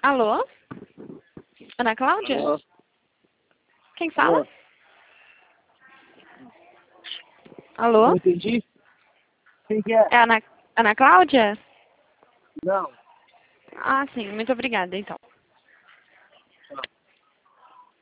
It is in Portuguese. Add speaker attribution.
Speaker 1: Alô? Ana Cláudia?
Speaker 2: Alô?
Speaker 1: Quem fala? Alô?
Speaker 2: Não entendi. Quem que é?
Speaker 1: É Ana Cláudia?
Speaker 2: Não.
Speaker 1: Ah, sim. Muito obrigada, então.